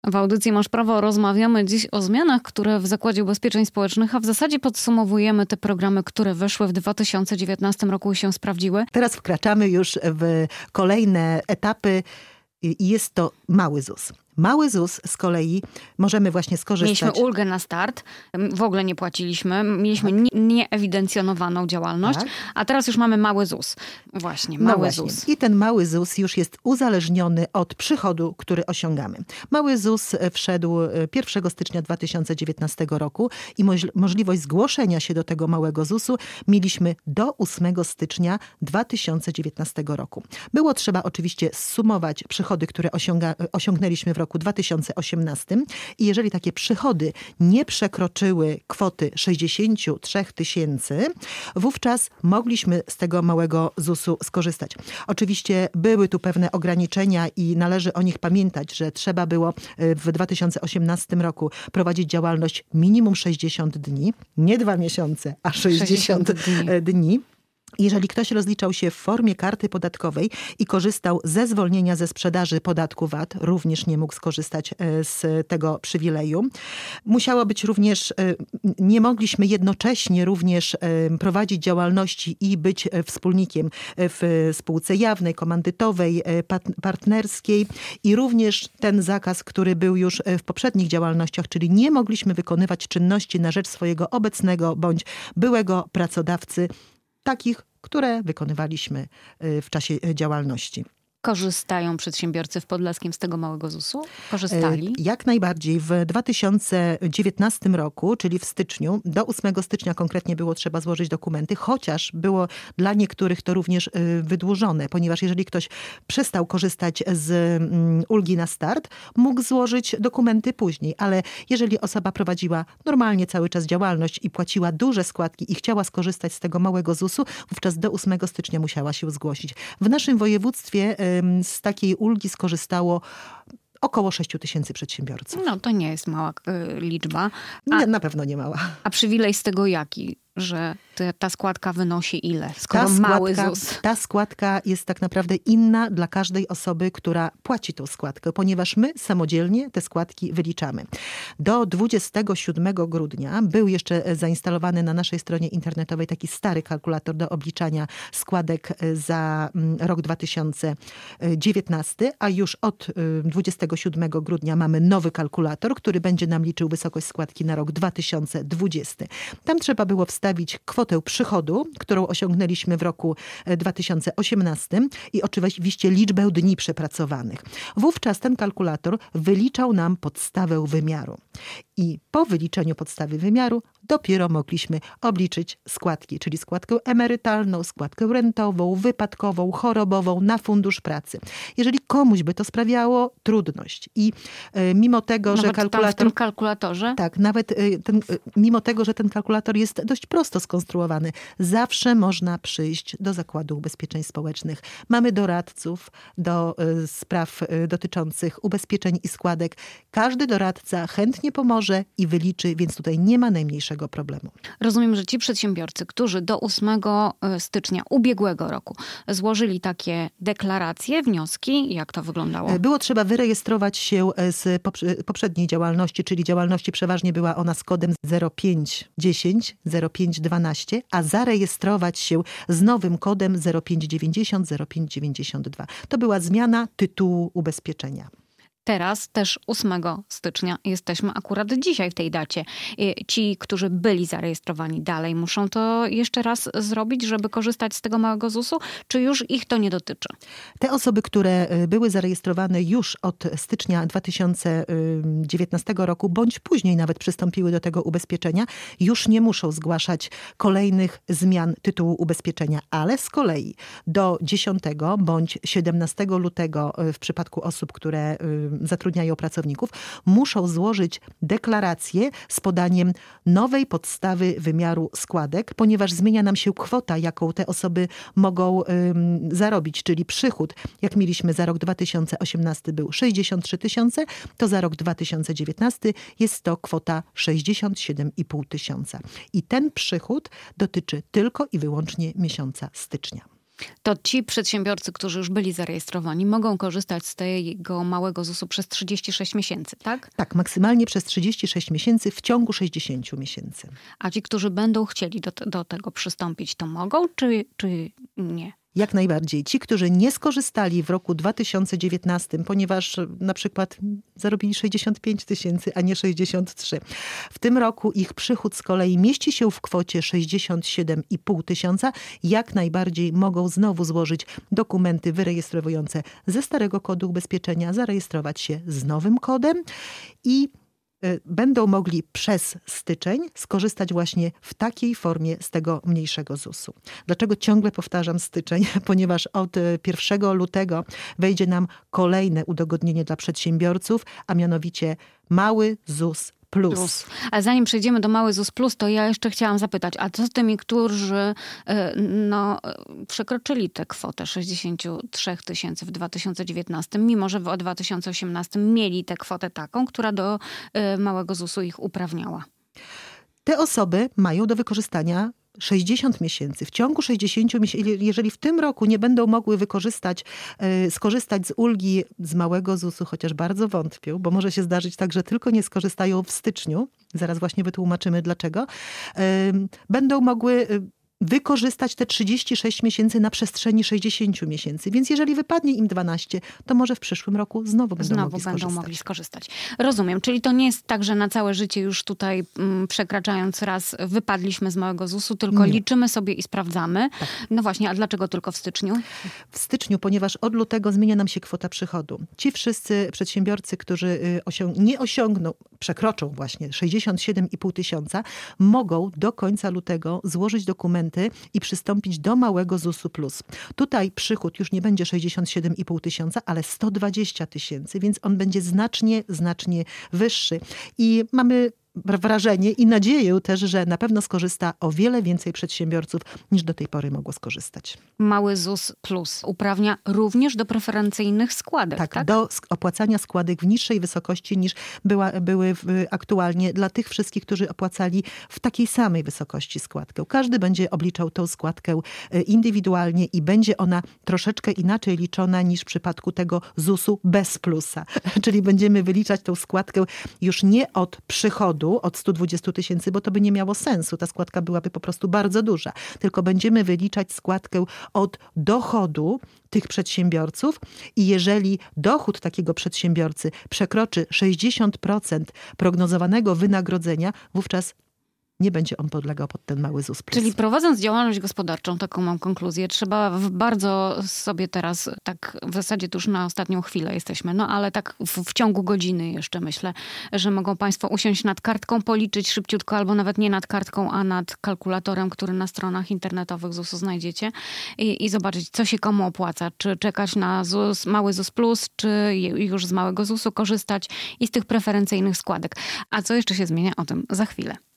W audycji Masz Prawo rozmawiamy dziś o zmianach, które w Zakładzie Ubezpieczeń Społecznych, a w zasadzie podsumowujemy te programy, które weszły w 2019 roku i się sprawdziły. Teraz wkraczamy już w kolejne etapy i jest to mały ZUS. Mały ZUS z kolei możemy właśnie skorzystać. Mieliśmy ulgę na start, w ogóle nie płaciliśmy, mieliśmy nieewidencjonowaną działalność, a teraz już mamy mały ZUS. Właśnie, mały ZUS. I ten mały ZUS już jest uzależniony od przychodu, który osiągamy. Mały ZUS wszedł 1 stycznia 2019 roku i możliwość zgłoszenia się do tego małego ZUS-u mieliśmy do 8 stycznia 2019 roku. Było trzeba oczywiście zsumować przychody, które osiągnęliśmy w roku 2018 i jeżeli takie przychody nie przekroczyły kwoty 63 000, wówczas mogliśmy z tego małego ZUS-u skorzystać. Oczywiście były tu pewne ograniczenia i należy o nich pamiętać, że trzeba było w 2018 roku prowadzić działalność minimum 60 dni, nie 2 miesiące, a 60 dni. Jeżeli ktoś rozliczał się w formie karty podatkowej i korzystał ze zwolnienia ze sprzedaży podatku VAT, również nie mógł skorzystać z tego przywileju. Musiało być również, nie mogliśmy jednocześnie również prowadzić działalności i być wspólnikiem w spółce jawnej, komandytowej, partnerskiej i również ten zakaz, który był już w poprzednich działalnościach, czyli nie mogliśmy wykonywać czynności na rzecz swojego obecnego bądź byłego pracodawcy, takich, które wykonywaliśmy w czasie działalności. Korzystają przedsiębiorcy w Podlaskim z tego małego ZUS-u? Korzystali? Jak najbardziej. W 2019 roku, czyli w styczniu, do 8 stycznia konkretnie było trzeba złożyć dokumenty, chociaż było dla niektórych to również wydłużone, ponieważ jeżeli ktoś przestał korzystać z ulgi na start, mógł złożyć dokumenty później, ale jeżeli osoba prowadziła normalnie cały czas działalność i płaciła duże składki i chciała skorzystać z tego małego ZUS-u, wówczas do 8 stycznia musiała się zgłosić. W naszym województwie z takiej ulgi skorzystało około 6 000 przedsiębiorców. No to nie jest mała liczba. Na pewno nie mała. A przywilej z tego jaki? Że ta składka wynosi ile? Skoro mały ZUS. Ta składka jest tak naprawdę inna dla każdej osoby, która płaci tą składkę, ponieważ my samodzielnie te składki wyliczamy. Do 27 grudnia był jeszcze zainstalowany na naszej stronie internetowej taki stary kalkulator do obliczania składek za rok 2019, a już od 27 grudnia mamy nowy kalkulator, który będzie nam liczył wysokość składki na rok 2020. Tam trzeba było wstawić kwotę przychodu, którą osiągnęliśmy w roku 2018 i oczywiście liczbę dni przepracowanych. Wówczas ten kalkulator wyliczał nam podstawę wymiaru. I po wyliczeniu podstawy wymiaru dopiero mogliśmy obliczyć składki, czyli składkę emerytalną, składkę rentową, wypadkową, chorobową na Fundusz Pracy. Jeżeli komuś by to sprawiało trudność i mimo tego, nawet że kalkulator... w tym kalkulatorze? Tak, nawet mimo tego, że ten kalkulator jest dość prosto skonstruowany, zawsze można przyjść do Zakładu Ubezpieczeń Społecznych. Mamy doradców do spraw dotyczących ubezpieczeń i składek. Każdy doradca chętnie pomoże i wyliczy, więc tutaj nie ma najmniejszego problemu. Rozumiem, że ci przedsiębiorcy, którzy do 8 stycznia ubiegłego roku złożyli takie deklaracje, wnioski, jak to wyglądało? Było trzeba wyrejestrować się z poprzedniej działalności, czyli działalności przeważnie była ona z kodem 0510, 0512, a zarejestrować się z nowym kodem 0590, 0592. To była zmiana tytułu ubezpieczenia. Teraz też 8 stycznia jesteśmy akurat dzisiaj w tej dacie. Ci, którzy byli zarejestrowani dalej, muszą to jeszcze raz zrobić, żeby korzystać z tego małego ZUS-u, czy już ich to nie dotyczy? Te osoby, które były zarejestrowane już od stycznia 2019 roku, bądź później nawet przystąpiły do tego ubezpieczenia, już nie muszą zgłaszać kolejnych zmian tytułu ubezpieczenia, ale z kolei do 10 bądź 17 lutego w przypadku osób, które zatrudniają pracowników, muszą złożyć deklarację z podaniem nowej podstawy wymiaru składek, ponieważ zmienia nam się kwota, jaką te osoby mogą zarobić, czyli przychód, jak mieliśmy za rok 2018 był 63 000, to za rok 2019 jest to kwota 67,5 tysiąca. I ten przychód dotyczy tylko i wyłącznie miesiąca stycznia. To ci przedsiębiorcy, którzy już byli zarejestrowani, mogą korzystać z tego małego ZUS-u przez 36 miesięcy, tak? Tak, maksymalnie przez 36 miesięcy w ciągu 60 miesięcy. A ci, którzy będą chcieli do tego przystąpić, to mogą, czy nie? Jak najbardziej. Ci, którzy nie skorzystali w roku 2019, ponieważ na przykład zarobili 65 000, a nie 63. W tym roku ich przychód z kolei mieści się w kwocie 67 500. Jak najbardziej mogą znowu złożyć dokumenty wyrejestrowujące ze starego kodu ubezpieczenia, zarejestrować się z nowym kodem i będą mogli przez styczeń skorzystać właśnie w takiej formie z tego mniejszego ZUS-u. Dlaczego ciągle powtarzam styczeń? Ponieważ od 1 lutego wejdzie nam kolejne udogodnienie dla przedsiębiorców, a mianowicie mały ZUS Plus. Ale zanim przejdziemy do mały ZUS Plus, to ja jeszcze chciałam zapytać, a co z tymi, którzy przekroczyli tę kwotę 63 000 w 2019, mimo że w 2018 mieli tę kwotę taką, która do małego ZUS-u ich uprawniała? Te osoby mają do wykorzystania 60 miesięcy. W ciągu 60 miesięcy, jeżeli w tym roku nie będą mogły skorzystać z ulgi z małego ZUS-u, chociaż bardzo wątpię, bo może się zdarzyć tak, że tylko nie skorzystają w styczniu, zaraz właśnie wytłumaczymy dlaczego, będą mogły wykorzystać te 36 miesięcy na przestrzeni 60 miesięcy. Więc jeżeli wypadnie im 12, to może w przyszłym roku znowu będą mogli skorzystać. Rozumiem. Czyli to nie jest tak, że na całe życie już tutaj przekraczając raz wypadliśmy z małego ZUS-u, tylko liczymy sobie i sprawdzamy. Tak. No właśnie, a dlaczego tylko w styczniu? W styczniu, ponieważ od lutego zmienia nam się kwota przychodu. Ci wszyscy przedsiębiorcy, którzy przekroczą właśnie 67 500, mogą do końca lutego złożyć dokumenty i przystąpić do małego ZUS-u Plus. Tutaj przychód już nie będzie 67 500, ale 120 000, więc on będzie znacznie wyższy. I mamy wrażenie i nadzieję też, że na pewno skorzysta o wiele więcej przedsiębiorców niż do tej pory mogło skorzystać. Mały ZUS Plus uprawnia również do preferencyjnych składek, tak? Do opłacania składek w niższej wysokości niż były aktualnie dla tych wszystkich, którzy opłacali w takiej samej wysokości składkę. Każdy będzie obliczał tą składkę indywidualnie i będzie ona troszeczkę inaczej liczona niż w przypadku tego ZUS-u bez plusa. Czyli będziemy wyliczać tą składkę już nie od przychodu, od 120 000, bo to by nie miało sensu. Ta składka byłaby po prostu bardzo duża. Tylko będziemy wyliczać składkę od dochodu tych przedsiębiorców i jeżeli dochód takiego przedsiębiorcy przekroczy 60% prognozowanego wynagrodzenia, wówczas nie będzie on podlegał pod ten mały ZUS Plus. Czyli prowadząc działalność gospodarczą, taką mam konkluzję, trzeba bardzo sobie teraz, tak w zasadzie to już na ostatnią chwilę jesteśmy, no ale tak w ciągu godziny jeszcze myślę, że mogą Państwo usiąść nad kartką, policzyć szybciutko, albo nawet nie nad kartką, a nad kalkulatorem, który na stronach internetowych ZUS-u znajdziecie i zobaczyć, co się komu opłaca. Czy czekać na ZUS, mały ZUS Plus, czy już z małego ZUS-u korzystać i z tych preferencyjnych składek. A co jeszcze się zmienia? O tym za chwilę.